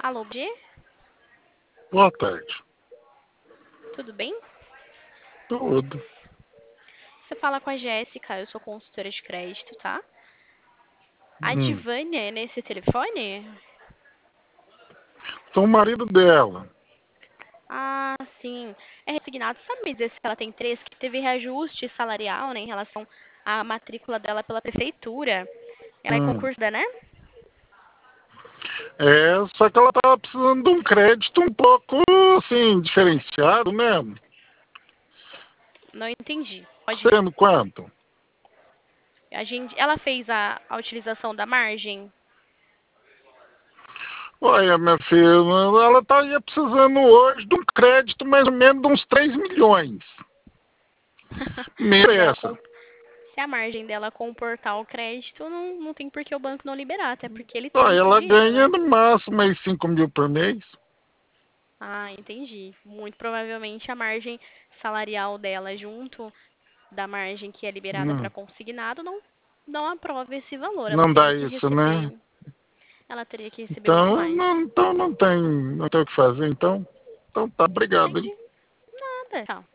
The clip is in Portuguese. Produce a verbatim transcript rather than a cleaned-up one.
Alô, G? Boa tarde. Tudo bem? Tudo. Você fala com a Jéssica, eu sou consultora de crédito, tá? A Hum. Divânia é nesse telefone? Sou o marido dela. Ah, sim. É resignado. Sabe me dizer se ela tem três que teve reajuste salarial, né, em relação à matrícula dela pela prefeitura? Ela é Hum. concurso da, né? É, só que ela tava precisando de um crédito um pouco, assim, diferenciado, né? Não entendi. Pode. Sendo quanto? A gente, ela fez a, a utilização da margem? Olha, minha filha, ela estaria precisando hoje de um crédito mais ou menos de uns três milhões. Se ela Merece. com- se a margem dela comportar o crédito, não, não tem por que o banco não liberar, até porque ele tem Olha, esse ela dinheiro, ganha né? no máximo aí cinco mil por mês. Ah, entendi. Muito provavelmente a margem salarial dela, junto da margem que é liberada para Hum. consignado, não, não aprova esse valor. Ela Não teria dá que isso, né? receber, ela teria que receber muito Então mais. não, então não tem, não tem o que fazer, então. Então tá, obrigado, hein? Entendi. Nada. Tchau.